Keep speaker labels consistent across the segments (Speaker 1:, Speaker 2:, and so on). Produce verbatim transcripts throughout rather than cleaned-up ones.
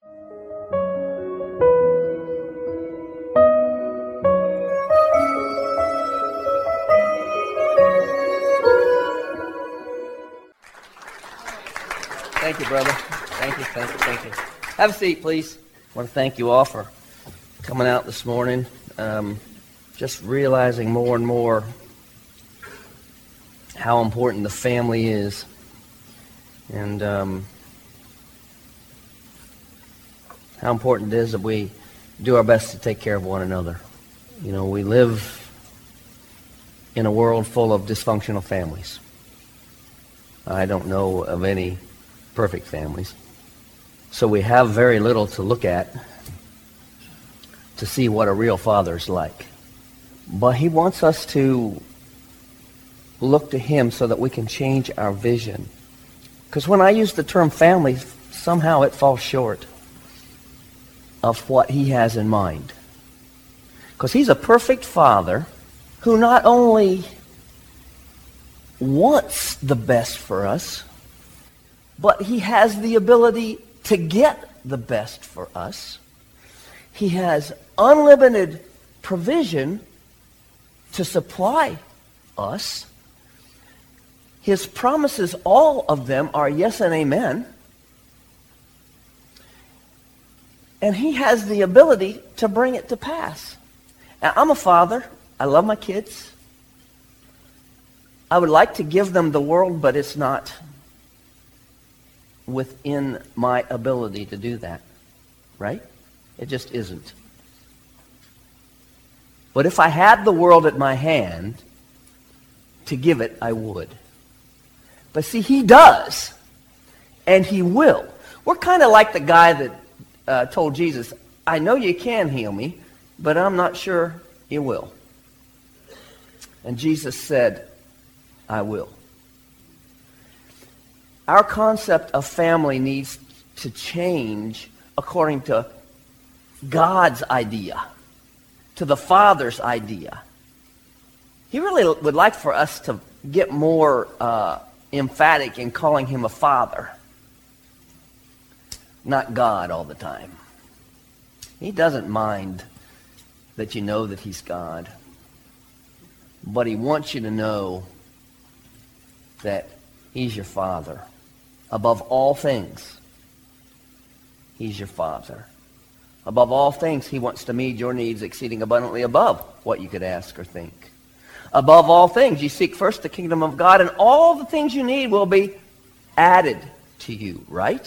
Speaker 1: Thank you, brother. Thank you, thank you, thank you. Have a seat, please. I want to thank you all for coming out this morning. Um, just realizing more and more how important the family is. And um, how important it is that we do our best to take care of one another. You know, we live in a world full of dysfunctional families. I don't know of any perfect families. So we have very little to look at to see what a real father's like. But he wants us to look to him so that we can change our vision. Because when I use the term family, somehow it falls short of what he has in mind. Because he's a perfect father who not only wants the best for us, but he has the ability to get the best for us. He has unlimited provision to supply us. His promises, all of them, are yes and amen. And he has the ability to bring it to pass. Now, I'm a father. I love my kids. I would like to give them the world, but it's not within my ability to do that, right? It just isn't. But if I had the world at my hand to give it, I would. But see, he does, and he will. We're kind of like the guy that uh, told Jesus, I know you can heal me, but I'm not sure you will. And Jesus said, I will. Our concept of family needs to change according to God's idea, to the Father's idea. He really would like for us to get more uh, emphatic in calling him a father, not God all the time. He doesn't mind that you know that he's God, but he wants you to know that he's your Father. Above all things, he's your Father. Above all things, he wants to meet your needs exceeding abundantly above what you could ask or think. Above all things, you seek first the kingdom of God, and all the things you need will be added to you, right?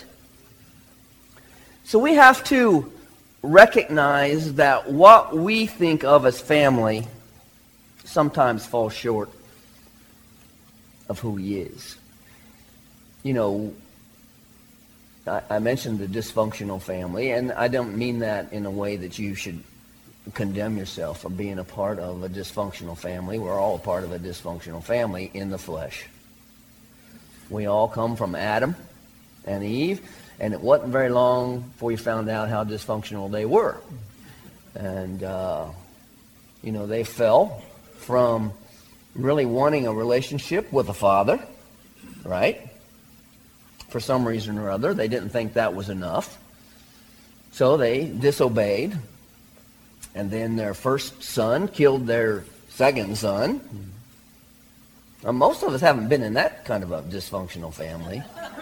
Speaker 1: So we have to recognize that what we think of as family sometimes falls short of who he is. You know, I, I mentioned the dysfunctional family, and I don't mean that in a way that you should condemn yourself for being a part of a dysfunctional family. We're all a part of a dysfunctional family in the flesh. We all come from Adam and Eve, and it wasn't very long before you found out how dysfunctional they were. And, uh, you know, they fell from really wanting a relationship with a father, right? For some reason or other, they didn't think that was enough. So they disobeyed. And then their first son killed their second son. Now, most of us haven't been in that kind of a dysfunctional family.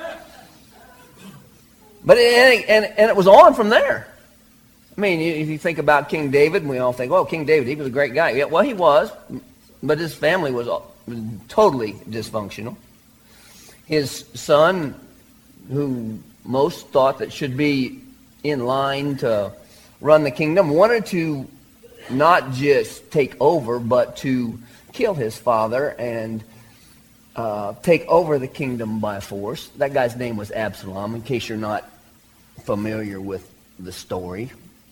Speaker 1: But it, and, and it was on from there. I mean, if you think about King David, and we all think, oh, King David, he was a great guy. Yeah, well, he was, but his family was totally dysfunctional. His son, who most thought that should be in line to run the kingdom, wanted to not just take over, but to kill his father and uh, take over the kingdom by force. That guy's name was Absalom, in case you're not familiar with the story.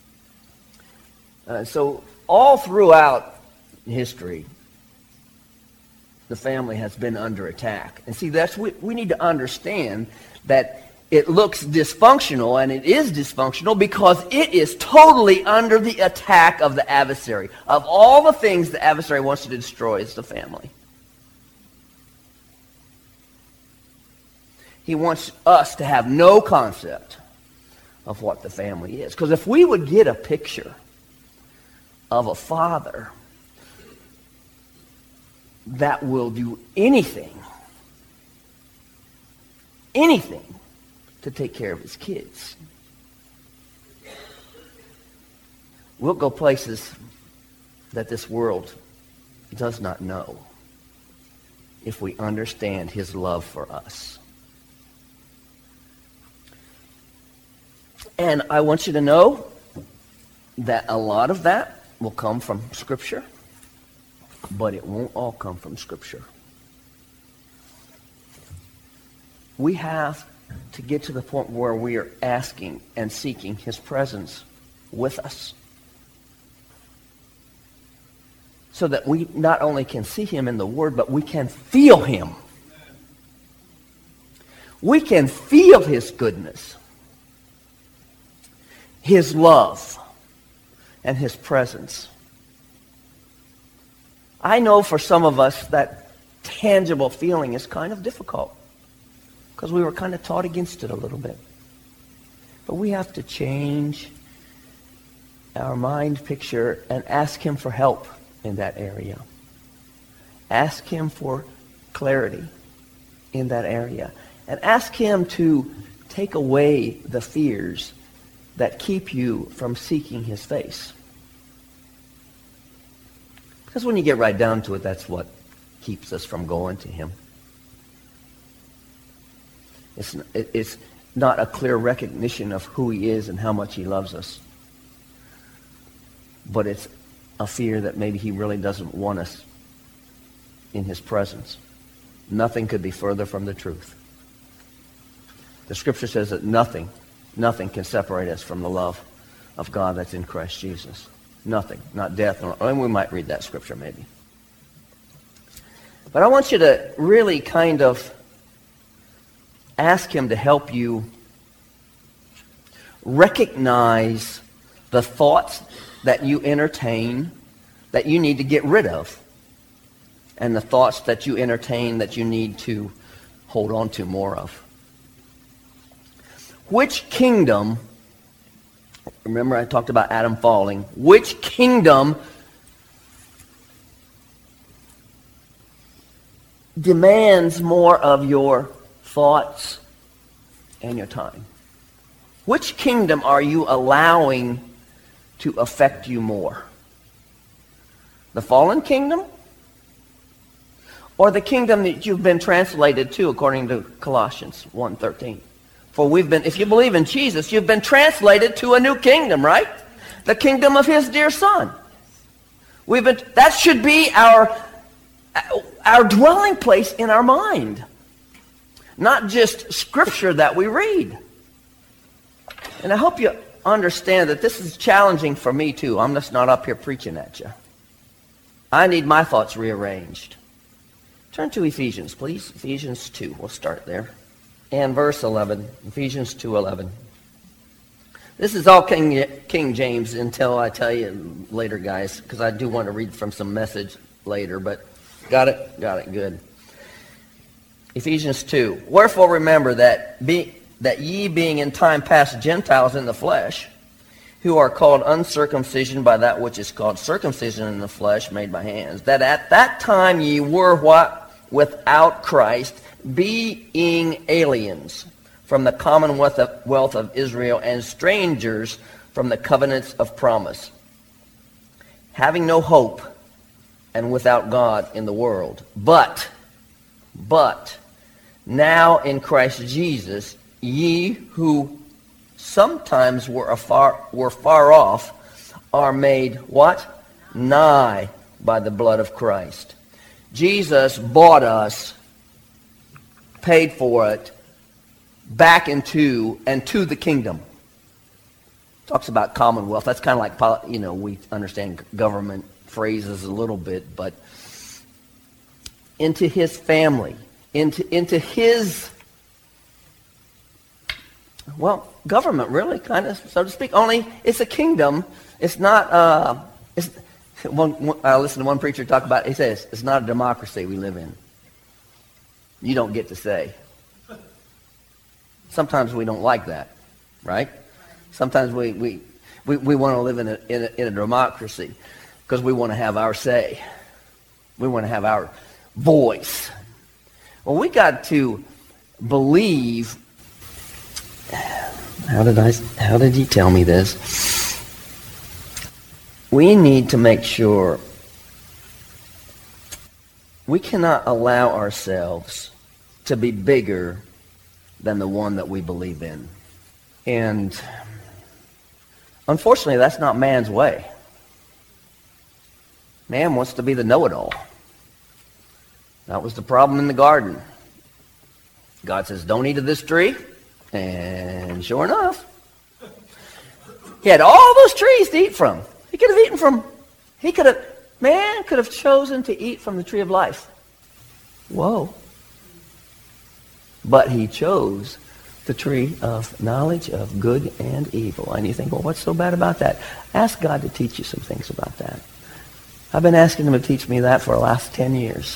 Speaker 1: Uh, so all throughout history, the family has been under attack. And see, that's we, we need to understand that it looks dysfunctional, and it is dysfunctional because it is totally under the attack of the adversary. Of all the things the adversary wants to destroy, it's the family. He wants us to have no concept of what the family is. Because if we would get a picture of a father that will do anything, anything to take care of his kids, we'll go places that this world does not know if we understand his love for us. And I want you to know that a lot of that will come from Scripture, but it won't all come from Scripture. We have to get to the point where we are asking and seeking his presence with us, so that we not only can see him in the Word, but we can feel him. We can feel his goodness, his love, and his presence. I know for some of us that tangible feeling is kind of difficult because we were kind of taught against it a little bit. But we have to change our mind picture and ask him for help in that area. Ask him for clarity in that area. And ask him to take away the fears that keep you from seeking his face. Because when you get right down to it, that's what keeps us from going to him. It's, it's not a clear recognition of who he is and how much he loves us. But it's a fear that maybe he really doesn't want us in his presence. Nothing could be further from the truth. The Scripture says that nothing, nothing can separate us from the love of God that's in Christ Jesus. Nothing, not death. Nor, and we might read that Scripture maybe. But I want you to really kind of ask him to help you recognize the thoughts that you entertain that you need to get rid of, and the thoughts that you entertain that you need to hold on to more of. Which kingdom, remember I talked about Adam falling, which kingdom demands more of your thoughts and your time? Which kingdom are you allowing to affect you more? The fallen kingdom? Or the kingdom that you've been translated to according to Colossians one thirteen? For we've been, if you believe in Jesus, you've been translated to a new kingdom, right? The kingdom of his dear Son. We've been, that should be our, our dwelling place in our mind. Not just Scripture that we read. And I hope you understand that this is challenging for me too. I'm just not up here preaching at you. I need my thoughts rearranged. Turn to Ephesians, please. Ephesians two. We'll start there. And verse eleven. Ephesians two eleven. This is all King, King James until I tell you later, guys, because I do want to read from some message later. But got it? Got it. Good. Ephesians two. Wherefore remember that be, that ye being in time past Gentiles in the flesh, who are called uncircumcision by that which is called circumcision in the flesh made by hands, that at that time ye were what? Without Christ, being aliens from the commonwealth of, wealth of Israel and strangers from the covenants of promise, having no hope and without God in the world. But, but, now in Christ Jesus, ye who sometimes were afar, were far off, are made what? Nigh by the blood of Christ. Jesus bought us, paid for it, back into and to the kingdom. Talks about commonwealth. That's kind of like, you know, we understand government phrases a little bit, but into his family, into into his, well, government, really, kind of, so to speak. Only it's a kingdom. It's not. Uh, it's, one, one, I listened to one preacher talk about it. He says it's not a democracy we live in. You don't get to say. Sometimes we don't like that, right? Sometimes we, we, we, we want to live in a, in a, in a democracy because we want to have our say. We want to have our voice. Well, we got to believe. How did I? How did he tell me this? We need to make sure we cannot allow ourselves to be bigger than the one that we believe in. And unfortunately, that's not man's way. Man wants to be the know-it-all. That was the problem in the garden. God says, don't eat of this tree. And sure enough, he had all those trees to eat from. He could have eaten from, he could have, man could have chosen to eat from the tree of life. Whoa. But he chose the tree of knowledge of good and evil. And you think, well, what's so bad about that? Ask God to teach you some things about that. I've been asking him to teach me that for the last ten years.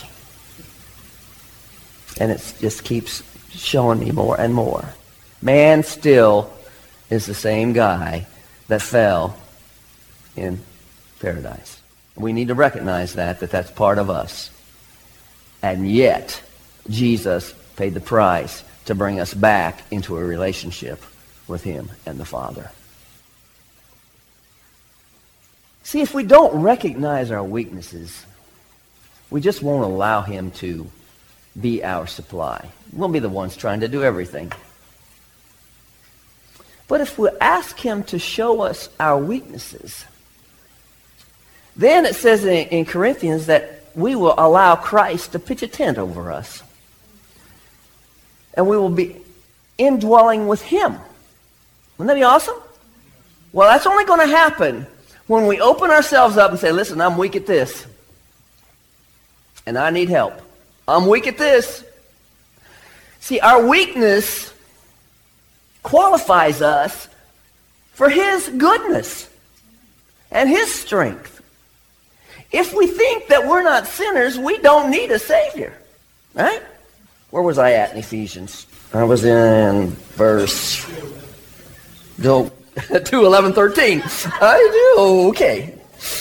Speaker 1: And it just keeps showing me more and more. Man still is the same guy that fell in paradise. We need to recognize that, that that's part of us. And yet, Jesus paid the price to bring us back into a relationship with him and the Father. See, if we don't recognize our weaknesses, we just won't allow him to be our supply. We'll be the ones trying to do everything. But if we ask him to show us our weaknesses, then it says in, in Corinthians that we will allow Christ to pitch a tent over us. And we will be indwelling with him. Wouldn't that be awesome? Well, that's only going to happen when we open ourselves up and say, listen, I'm weak at this. And I need help. I'm weak at this. See, our weakness qualifies us for his goodness and his strength. If we think that we're not sinners, we don't need a Savior. Right? Where was I at in Ephesians? I was in verse two, eleven, thirteen. I do, okay.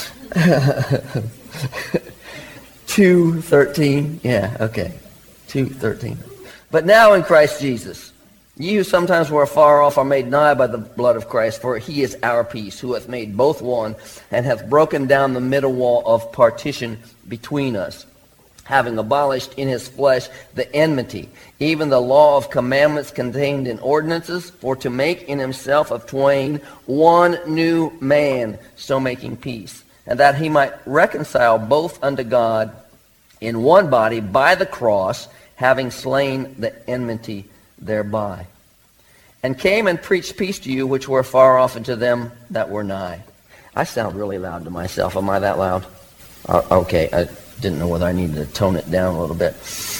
Speaker 1: two, thirteen, yeah, okay. two, thirteen. But now in Christ Jesus, ye who sometimes were afar off are made nigh by the blood of Christ, for he is our peace, who hath made both one, and hath broken down the middle wall of partition between us, having abolished in his flesh the enmity, even the law of commandments contained in ordinances, for to make in himself of twain one new man, so making peace, and that he might reconcile both unto God in one body by the cross, having slain the enmity thereby, and came and preached peace to you which were far off, and to them that were nigh. I sound really loud to myself. Am I that loud? Uh, okay, I didn't know whether I needed to tone it down a little bit.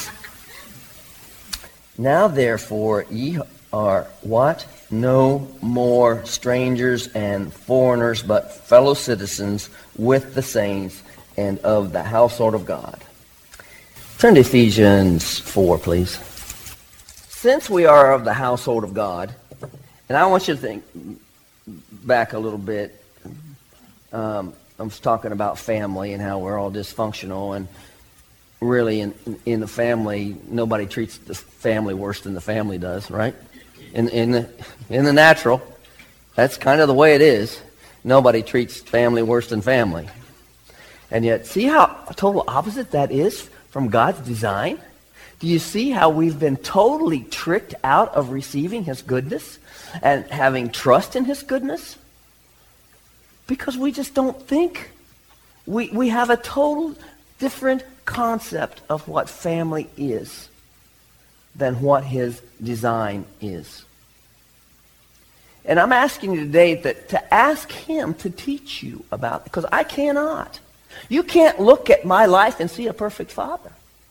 Speaker 1: Now therefore ye are what? No more strangers and foreigners, but fellow citizens with the saints and of the household of God. Turn to Ephesians four, please. Since we are of the household of God, and I want you to think back a little bit. Um, I was talking about family and how we're all dysfunctional, and really in in the family, nobody treats the family worse than the family does, right? In in the in the natural, that's kind of the way it is. Nobody treats family worse than family. And yet, see how total opposite that is from God's design? Do you see how we've been totally tricked out of receiving his goodness and having trust in his goodness? Because we just don't think. We, we have a total different concept of what family is than what his design is. And I'm asking you today that, to ask him to teach you about it, because I cannot. You can't look at my life and see a perfect father.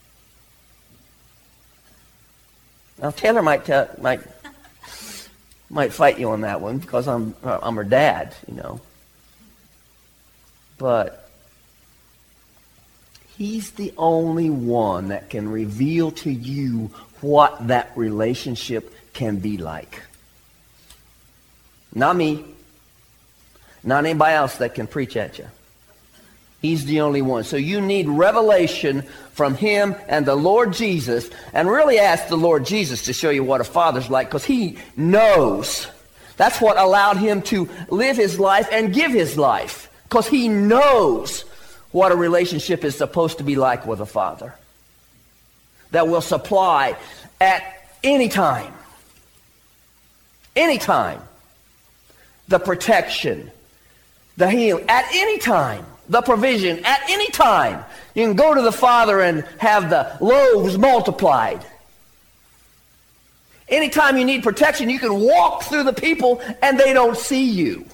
Speaker 1: Now Taylor might tell, might might fight you on that one because I'm I'm her dad, you know. But he's the only one that can reveal to you what that relationship can be like. Not me. Not anybody else that can preach at you. He's the only one. So you need revelation from him and the Lord Jesus, and really ask the Lord Jesus to show you what a father's like, because he knows. That's what allowed him to live his life and give his life, because he knows what a relationship is supposed to be like with a father that will supply at any time, any time, the protection, the healing, at any time. The provision at any time. You can go to the Father and have the loaves multiplied. Anytime you need protection, you can walk through the people and they don't see you.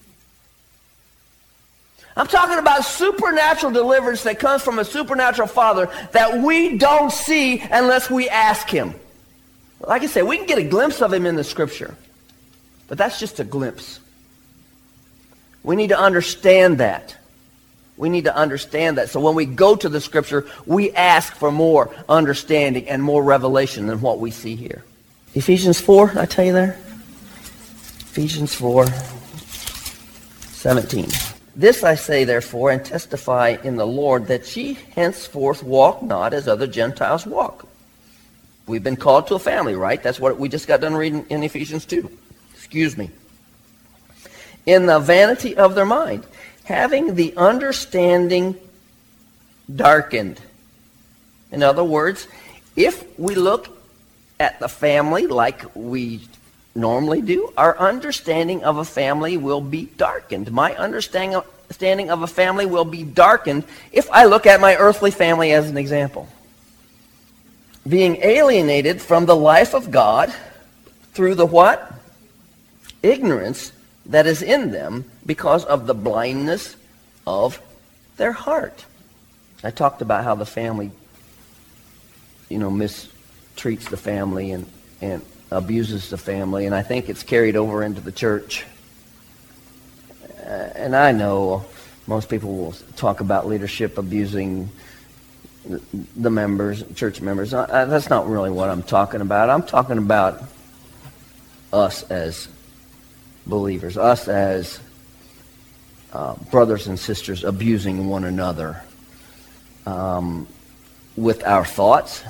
Speaker 1: I'm talking about supernatural deliverance that comes from a supernatural Father that we don't see unless we ask him. Like I said, we can get a glimpse of him in the Scripture, but that's just a glimpse. We need to understand that. We need to understand that. So when we go to the Scripture, we ask for more understanding and more revelation than what we see here. Ephesians four, did I tell you there? Ephesians four, seventeen. This I say, therefore, and testify in the Lord, that ye henceforth walk not as other Gentiles walk. We've been called to a family, right? That's what we just got done reading in Ephesians two. Excuse me. In the vanity of their mind, having the understanding darkened. In other words, if we look at the family like we normally do, our understanding of a family will be darkened. My understanding of a family will be darkened if I look at my earthly family as an example. Being alienated from the life of God through the what? Ignorance that is in them because of the blindness of their heart. I talked about how the family, you know, mistreats the family and, and abuses the family, and I think it's carried over into the church. Uh, and I know most people will talk about leadership abusing the, the members, church members. Uh, that's not really what I'm talking about. I'm talking about us as believers, us as uh, brothers and sisters abusing one another um, with our thoughts,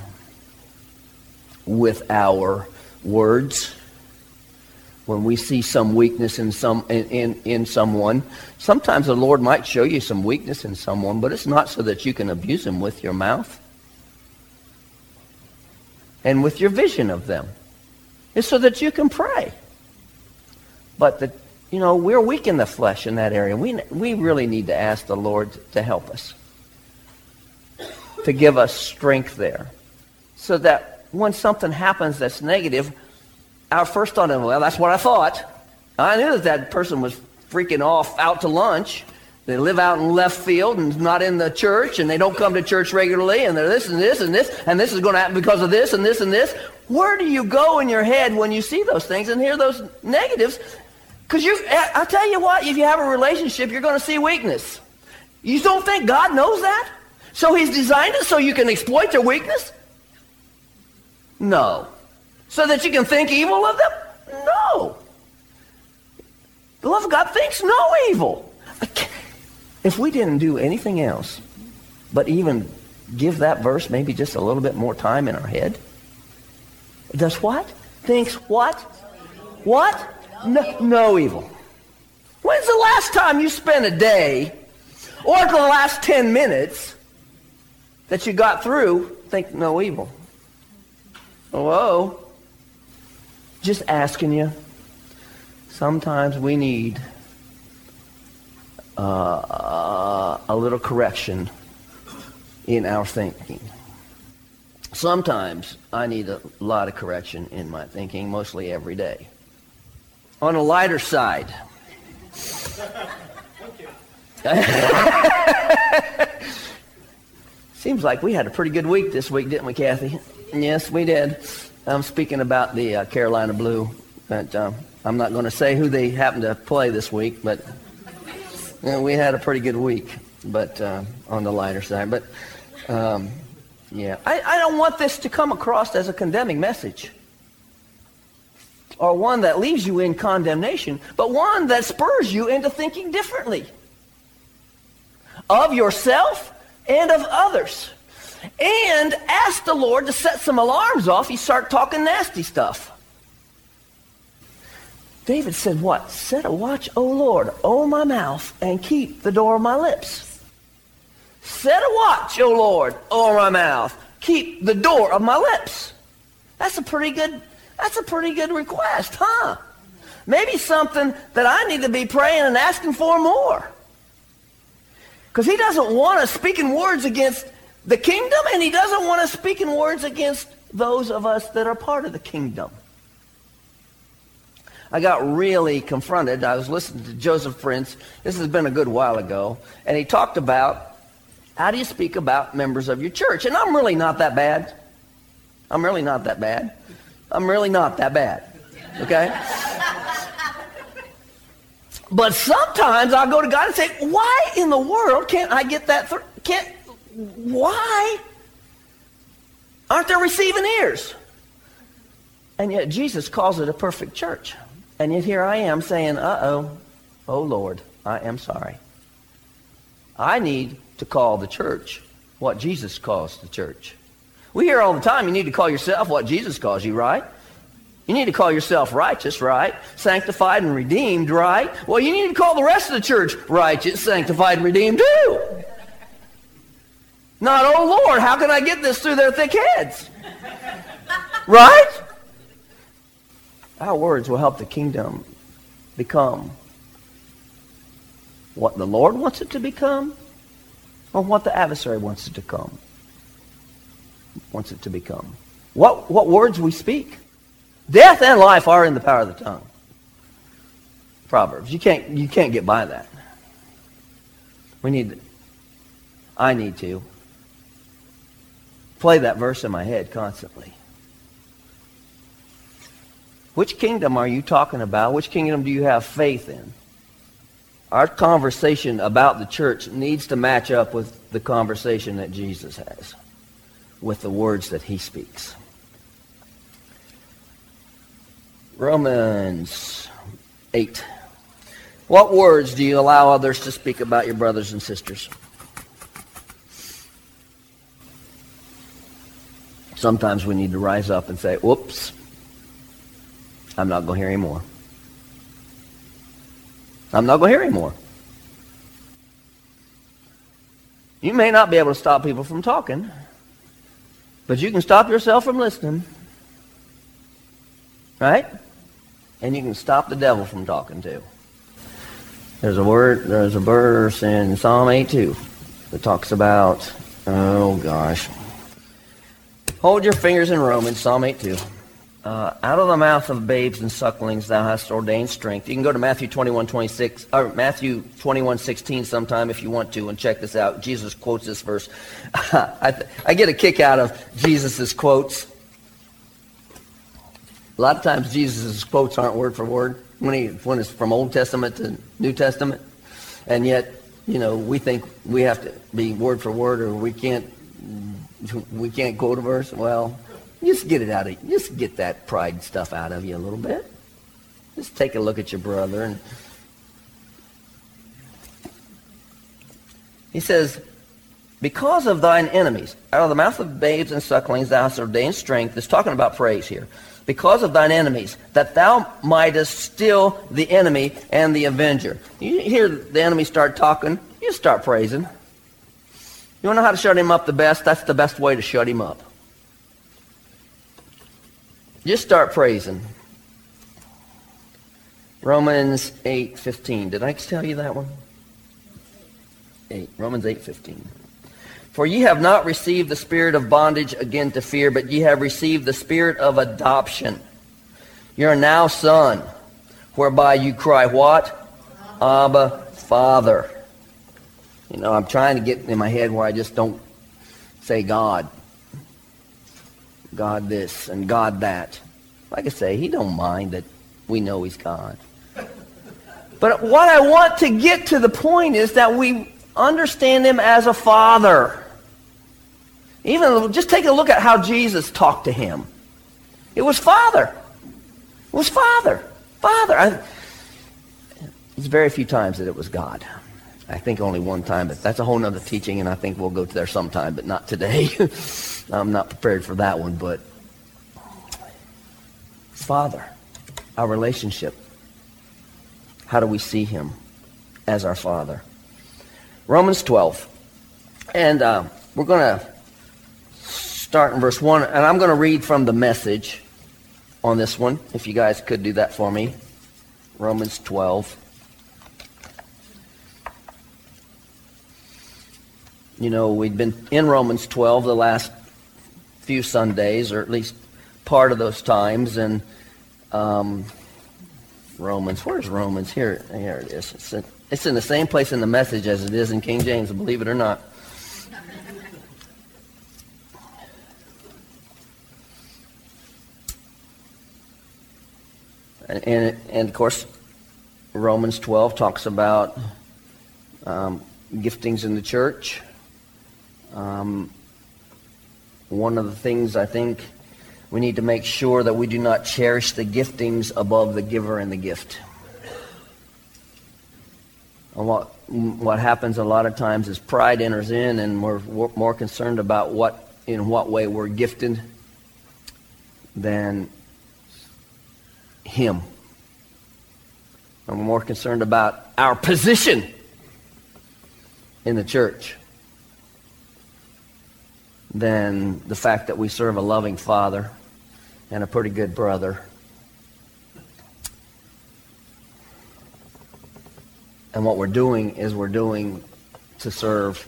Speaker 1: with our words. When we see some weakness in some in, in, in someone, sometimes the Lord might show you some weakness in someone, but it's not so that you can abuse them with your mouth and with your vision of them. It's so that you can pray. But, the, you know, we're weak in the flesh in that area. We, we really need to ask the Lord to help us, to give us strength there, so that when something happens that's negative, our first thought is, well, that's what I thought. I knew that that person was freaking off out to lunch. They live out in left field and not in the church, and they don't come to church regularly, and they're this and this and this, and this is going to happen because of this and this and this. Where do you go in your head when you see those things and hear those negatives? Because you, I tell you what, if you have a relationship, you're going to see weakness. You don't think God knows that? So he's designed it so you can exploit their weakness? No. So that you can think evil of them? No. The love of God thinks no evil. If we didn't do anything else but even give that verse maybe just a little bit more time in our head, does what? Thinks what? What? No, no evil. When's the last time you spent a day, or the last ten minutes, that you got through, think no evil? Whoa. Just asking you. Sometimes we need uh, a little correction in our thinking. Sometimes I need a lot of correction in my thinking, mostly every day. On a lighter side, seems like we had a pretty good week this week, didn't we, Kathy? Yes, we did. I'm speaking about the uh, Carolina Blue, but um, I'm not going to say who they happened to play this week, but you know, we had a pretty good week, but uh, on the lighter side. But um, yeah, I, I don't want this to come across as a condemning message. or one that leaves you in condemnation, but one that spurs you into thinking differently of yourself and of others. And ask the Lord to set some alarms off. You start talking nasty stuff. David said what? Set a watch, O Lord, over my mouth, and keep the door of my lips. Set a watch, O Lord, over my mouth. Keep the door of my lips. That's a pretty good, that's a pretty good request, huh? Maybe something that I need to be praying and asking for more. Because he doesn't want us speaking words against the kingdom, and he doesn't want us speaking words against those of us that are part of the kingdom. I got really confronted. I was listening to Joseph Prince. This has been a good while ago. And he talked about, how do you speak about members of your church? And I'm really not that bad. I'm really not that bad. I'm really not that bad. Okay? But sometimes I'll go to God and say, why in the world can't I get that? Th- can't, why aren't there receiving ears? And yet Jesus calls it a perfect church. And yet here I am saying, uh-oh, oh Lord, I am sorry. I need to call the church what Jesus calls the church. We hear all the time, you need to call yourself what Jesus calls you, right? You need to call yourself righteous, right? Sanctified and redeemed, right? Well, you need to call the rest of the church righteous, sanctified, and redeemed too. Not, oh Lord, how can I get this through their thick heads? Right? Our words will help the kingdom become what the Lord wants it to become, or what the adversary wants it to come. Wants it to become. What what words we speak. Death and life are in the power of the tongue. Proverbs. You can't you can't get by that. We need I need to play that verse in my head constantly. Which kingdom are you talking about? Which kingdom do you have faith in? Our conversation about the church needs to match up with the conversation that Jesus has, with the words that he speaks. Romans eight. What words do you allow others to speak about your brothers and sisters? Sometimes we need to rise up and say, whoops, I'm not going to hear anymore. I'm not going to hear anymore. You may not be able to stop people from talking, but you can stop yourself from listening. Right? And you can stop the devil from talking too. There's a word, there's a verse in Psalm eight two that talks about, oh gosh. Hold your fingers in Romans, Psalm eight two. Uh, out of the mouth of babes and sucklings thou hast ordained strength. You can go to Matthew twenty-one twenty-six, or Matthew twenty-one sixteen sometime if you want to, and check this out. Jesus quotes this verse. I, th- I get a kick out of Jesus' quotes. A lot of times Jesus' quotes aren't word for word when he when it's from Old Testament to New Testament, and yet you know we think we have to be word for word, or we can't we can't quote a verse. Well, just get it out of just get that pride stuff out of you a little bit. Just take a look at your brother, and he says, because of thine enemies, out of the mouth of babes and sucklings thou hast ordained strength. It's talking about praise here. Because of thine enemies, that thou mightest still the enemy and the avenger. You hear the enemy start talking, you start praising. You want to know how to shut him up the best? That's the best way to shut him up. Just start praising. Romans eight fifteen. Did I tell you that one? eight. Romans eight fifteen. For ye have not received the spirit of bondage again to fear, but ye have received the spirit of adoption. You are now son, whereby you cry, what? Abba, Father. You know, I'm trying to get in my head where I just don't say God. God this and God that. Like I say, he don't mind that we know he's God. But what I want to get to the point is that we understand him as a father. Even just take a look at how Jesus talked to him. It was Father. was Father. Father. I, it's very few times that it was God. I think only one time, but that's a whole nother teaching, and I think we'll go there sometime, but not today. I'm not prepared for that one, but Father, our relationship. How do we see him as our Father? Romans twelve. And uh, we're going to start in verse one, and I'm going to read from the Message on this one, if you guys could do that for me. Romans twelve. You know, we've been in Romans twelve the last few Sundays, or at least part of those times, and um, Romans, where's Romans? Here, here it is. It's in, it's in the same place in the Message as it is in King James, believe it or not. And, and, and of course, Romans twelve talks about um, giftings in the church. Um, one of the things I think we need to make sure that we do not cherish the giftings above the giver and the gift. And what what happens a lot of times is pride enters in, and we're, we're more concerned about what in what way we're gifted than him. And we're more concerned about our position in the church than the fact that we serve a loving Father and a pretty good brother. And what we're doing is we're doing to serve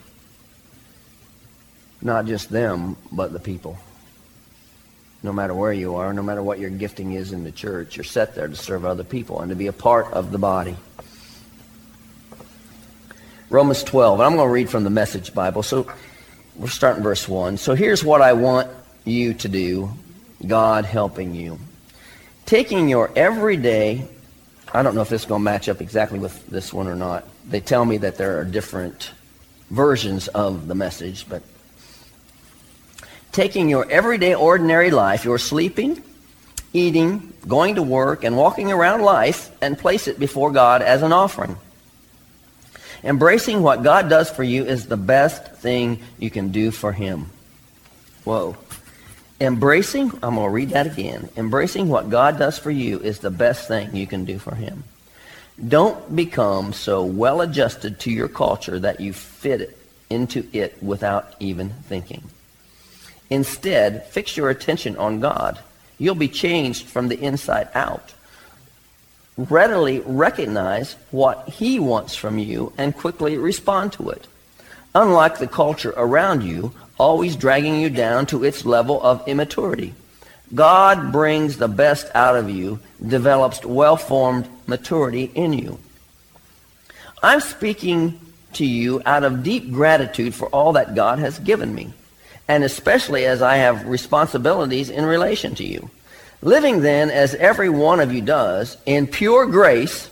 Speaker 1: not just them, but the people. No matter where you are, no matter what your gifting is in the church, you're set there to serve other people and to be a part of the body. Romans twelve, and I'm going to read from the Message Bible. So we're starting verse one. So here's what I want you to do, God helping you. Taking your everyday, I don't know if this is going to match up exactly with this one or not. They tell me that there are different versions of the Message, but taking your everyday ordinary life, your sleeping, eating, going to work, and walking around life, and place it before God as an offering. Embracing what God does for you is the best thing you can do for him. Whoa. Embracing, I'm going to read that again. Embracing what God does for you is the best thing you can do for him. Don't become so well adjusted to your culture that you fit it into it without even thinking. Instead, fix your attention on God. You'll be changed from the inside out. Readily recognize what he wants from you and quickly respond to it. Unlike the culture around you, always dragging you down to its level of immaturity, God brings the best out of you, develops well-formed maturity in you. I'm speaking to you out of deep gratitude for all that God has given me, and especially as I have responsibilities in relation to you. Living then, as every one of you does, in pure grace,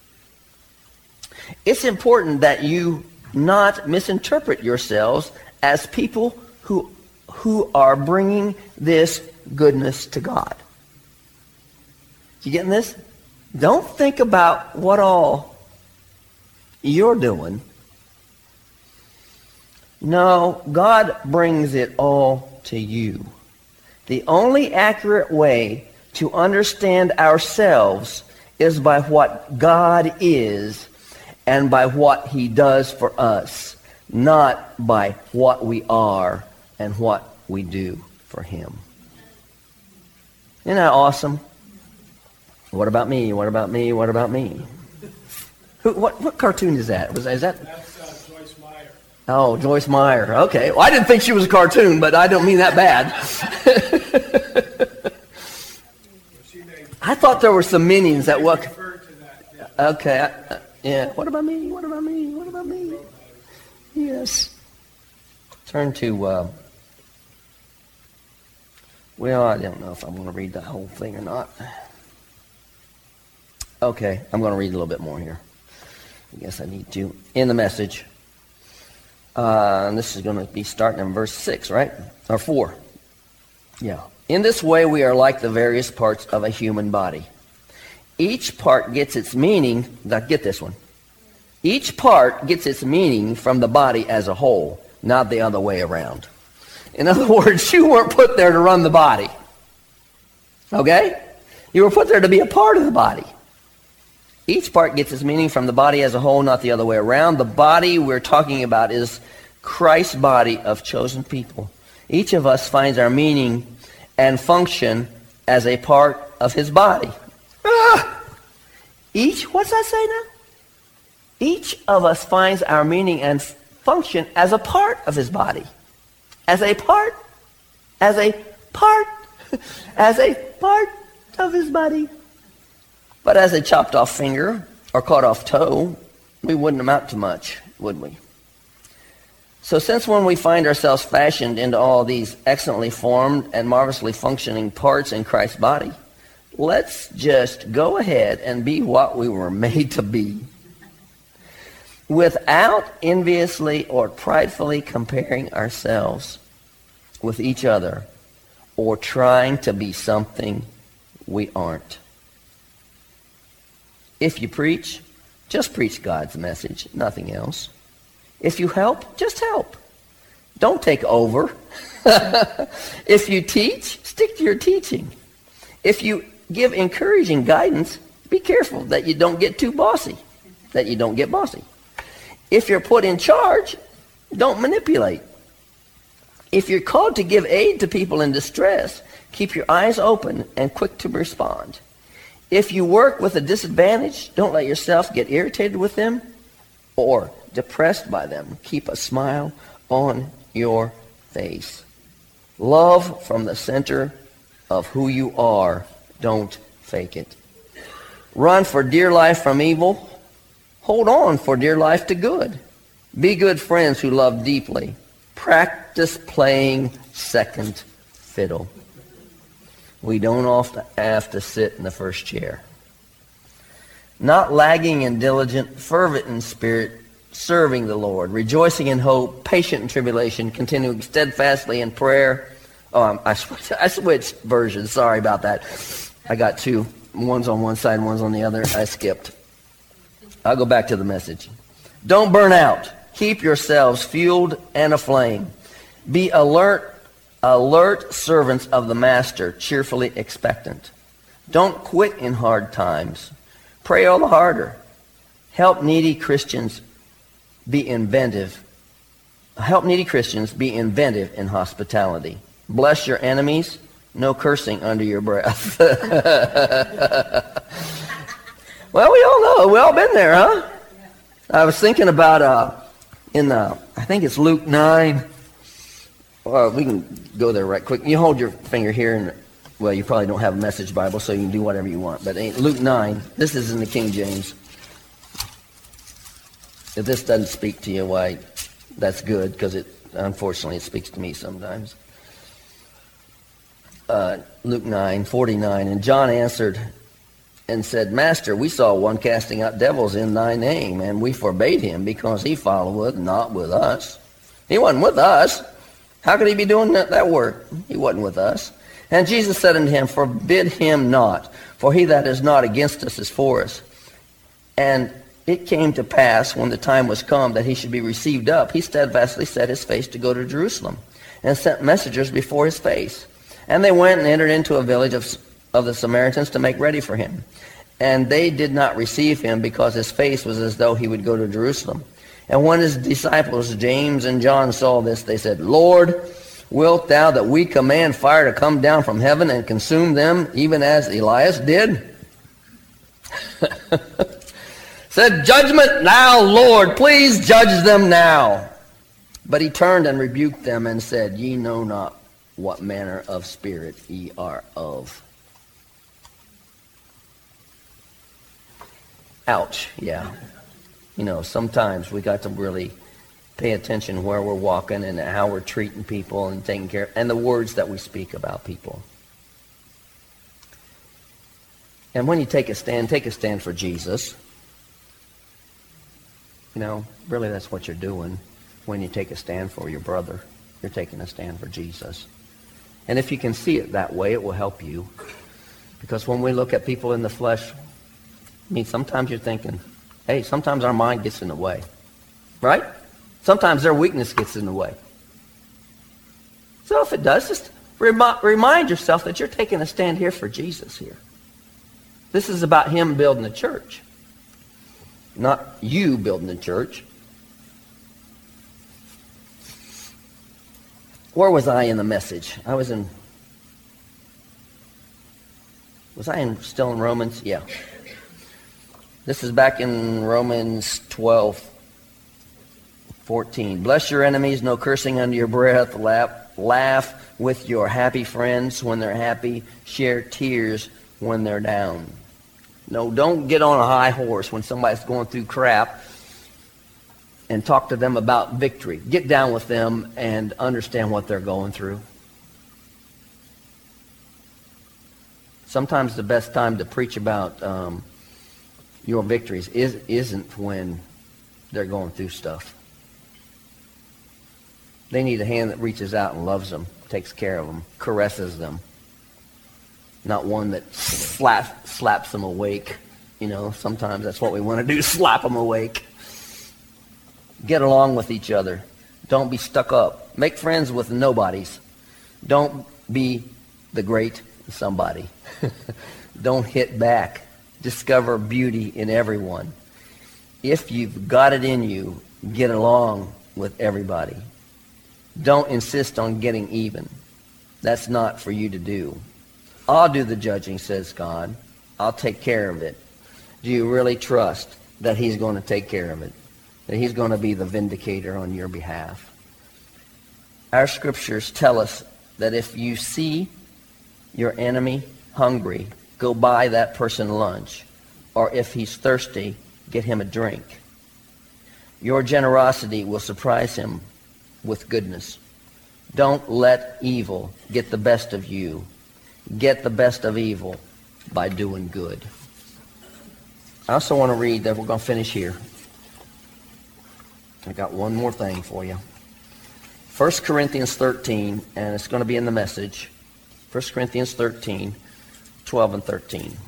Speaker 1: it's important that you not misinterpret yourselves as people who, who are bringing this goodness to God. You getting this? Don't think about what all you're doing. No, God brings it all to you. The only accurate way to understand ourselves is by what God is and by what he does for us, not by what we are and what we do for him. Isn't that awesome? What about me? What about me? What about me? Who, what, what cartoon is that? Was, is that?
Speaker 2: That's uh, Joyce Meyer.
Speaker 1: Oh, Joyce Meyer. Okay. Well, I didn't think she was a cartoon, but I don't mean that bad. I thought there were some minions that work. Okay. I, uh, yeah. What about me? What about me? What about me? Yes. Turn to, uh, well, I don't know if I want to read the whole thing or not. Okay. I'm going to read a little bit more here. I guess I need to. In the Message. Uh, and this is going to be starting in verse six, right? Or four. Yeah. In this way, we are like the various parts of a human body. Each part gets its meaning. Now get this one. Each part gets its meaning from the body as a whole, not the other way around. In other words, you weren't put there to run the body. Okay? You were put there to be a part of the body. Each part gets its meaning from the body as a whole, not the other way around. The body we're talking about is Christ's body of chosen people. Each of us finds our meaning and function as a part of his body. Ah! Each, what's that say now? Each of us finds our meaning and function as a part of his body. As a part, as a part, as a part of his body. But as a chopped off finger or cut off toe, we wouldn't amount to much, would we? So since when we find ourselves fashioned into all these excellently formed and marvelously functioning parts in Christ's body, let's just go ahead and be what we were made to be, without enviously or pridefully comparing ourselves with each other or trying to be something we aren't. If you preach, just preach God's message, nothing else. If you help, just help. Don't take over. If you teach, stick to your teaching. If you give encouraging guidance, be careful that you don't get too bossy, that you don't get bossy. If you're put in charge, don't manipulate. If you're called to give aid to people in distress, keep your eyes open and quick to respond. If you work with a disadvantage, don't let yourself get irritated with them or depressed by them. Keep a smile on your face. Love from the center of who you are. Don't fake it. Run for dear life from evil. Hold on for dear life to good. Be good friends who love deeply. Practice playing second fiddle. We don't often have to sit in the first chair. Not lagging in diligent, fervent in spirit, serving the Lord, rejoicing in hope, patient in tribulation, continuing steadfastly in prayer. Oh, I switched, I switched versions. Sorry about that. I got two. One's on one side, one's on the other. I skipped. I'll go back to the message. Don't burn out. Keep yourselves fueled and aflame. Be alert, alert servants of the Master, cheerfully expectant. Don't quit in hard times. Pray all the harder. Help needy Christians be inventive. Help needy Christians be inventive in hospitality. Bless your enemies. No cursing under your breath. Well, we all know. We all been there, huh? I was thinking about uh, in the, I think it's Luke nine. Well, we can go there right quick. You hold your finger here, and well, you probably don't have a Message Bible, so you can do whatever you want. But Luke nine, this is in the King James. If this doesn't speak to you, why, that's good, because it unfortunately it speaks to me sometimes. Uh, Luke nine forty-nine, and John answered and said, Master, we saw one casting out devils in thy name, and we forbade him because he followeth not with us. He wasn't with us. How could he be doing that, that work? He wasn't with us. And Jesus said unto him, Forbid him not, for he that is not against us is for us. And it came to pass, when the time was come that he should be received up, he steadfastly set his face to go to Jerusalem, and sent messengers before his face. And they went and entered into a village of, of the Samaritans to make ready for him. And they did not receive him, because his face was as though he would go to Jerusalem. And when his disciples, James and John, saw this, they said, Lord, wilt thou that we command fire to come down from heaven and consume them, even as Elias did? Said, Judgment now, Lord, please judge them now. But he turned and rebuked them and said, Ye know not what manner of spirit ye are of. Ouch, yeah. You know, sometimes we got to really pay attention where we're walking and how we're treating people and taking care of, and the words that we speak about people. And when you take a stand, take a stand for Jesus. You know, really that's what you're doing when you take a stand for your brother. You're taking a stand for Jesus. And if you can see it that way, it will help you. Because when we look at people in the flesh, I mean, sometimes you're thinking, hey, sometimes our mind gets in the way. Right? Sometimes their weakness gets in the way. So if it does, just remi- remind yourself that you're taking a stand here for Jesus here. This is about him building the church. Not you building the church. Where was I in the message? I was in... Was I in, still in Romans? Yeah. This is back in Romans twelve, fourteen. Bless your enemies, no cursing under your breath. Laugh, laugh with your happy friends when they're happy. Share tears when they're down. No, don't get on a high horse when somebody's going through crap and talk to them about victory. Get down with them and understand what they're going through. Sometimes the best time to preach about um, your victories is, isn't when they're going through stuff. They need a hand that reaches out and loves them, takes care of them, caresses them. Not one that slap, slaps them awake. You know, sometimes that's what we want to do, slap them awake. Get along with each other. Don't be stuck up. Make friends with nobodies. Don't be the great somebody. Don't hit back. Discover beauty in everyone. If you've got it in you, get along with everybody. Don't insist on getting even. That's not for you to do. I'll do the judging, says God. I'll take care of it. Do you really trust that he's going to take care of it? That he's going to be the vindicator on your behalf? Our scriptures tell us that if you see your enemy hungry, go buy that person lunch. Or if he's thirsty, get him a drink. Your generosity will surprise him with goodness. Don't let evil get the best of you. Get the best of evil by doing good. I also want to read that. We're going to finish here. I got one more thing for you. First Corinthians thirteen, and it's going to be in the message. First Corinthians thirteen, twelve and thirteen.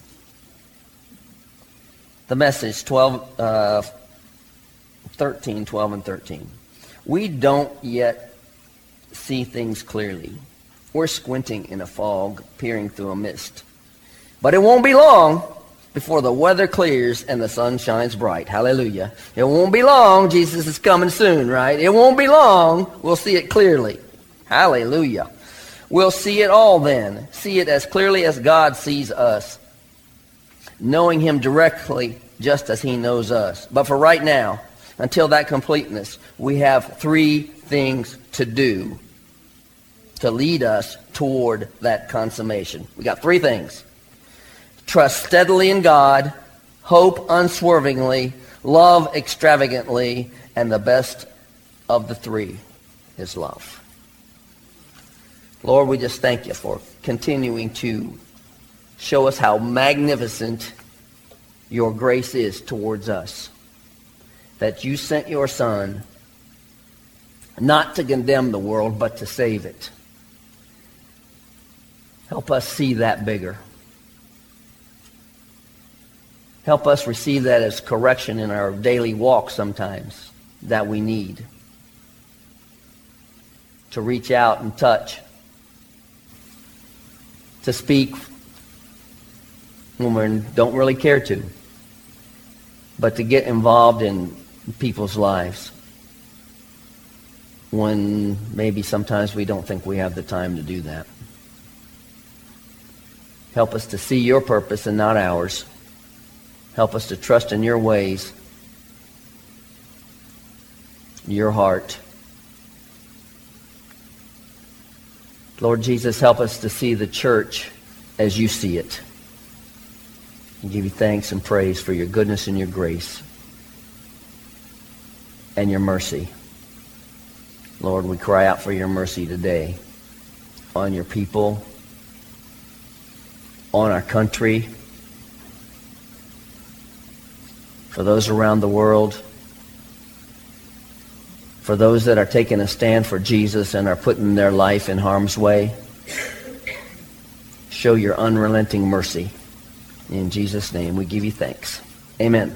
Speaker 1: The message, twelve, uh, thirteen, twelve and thirteen. We don't yet see things clearly. We're squinting in a fog, peering through a mist. But it won't be long before the weather clears and the sun shines bright. Hallelujah. It won't be long. Jesus is coming soon, right? It won't be long. We'll see it clearly. Hallelujah. We'll see it all then. See it as clearly as God sees us. Knowing him directly just as he knows us. But for right now, until that completeness, we have three things to do to lead us toward that consummation. We got three things. Trust steadily in God, hope unswervingly, love extravagantly, and the best of the three is love. Lord, we just thank you for continuing to show us how magnificent your grace is towards us. That you sent your Son not to condemn the world, but to save it. Help us see that bigger. Help us receive that as correction in our daily walk sometimes that we need. To reach out and touch. To speak when we don't really care to. But to get involved in people's lives when maybe sometimes we don't think we have the time to do that. Help us to see your purpose and not ours. Help us to trust in your ways, your heart. Lord Jesus, help us to see the church as you see it. We give you thanks and praise for your goodness and your grace and your mercy. Lord, we cry out for your mercy today on your people, on our country, for those around the world, for those that are taking a stand for Jesus and are putting their life in harm's way. Show your unrelenting mercy. In Jesus' name, we give you thanks. Amen.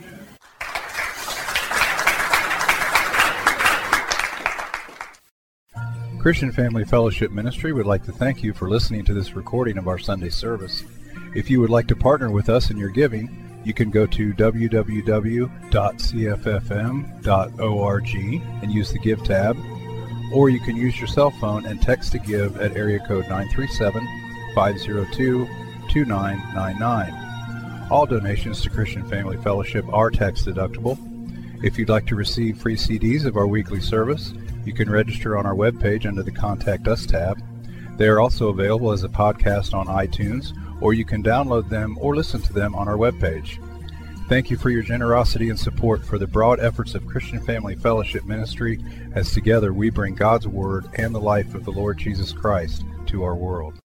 Speaker 2: Christian Family Fellowship Ministry would like to thank you for listening to this recording of our Sunday service. If you would like to partner with us in your giving, you can go to w w w dot c f f m dot org and use the Give tab, or you can use your cell phone and text to give at area code nine three seven, five zero two, two nine nine nine. All donations to Christian Family Fellowship are tax deductible. If you'd like to receive free C Ds of our weekly service, you can register on our webpage under the Contact Us tab. They are also available as a podcast on iTunes, or you can download them or listen to them on our webpage. Thank you for your generosity and support for the broad efforts of Christian Family Fellowship Ministry, as together we bring God's Word and the life of the Lord Jesus Christ to our world.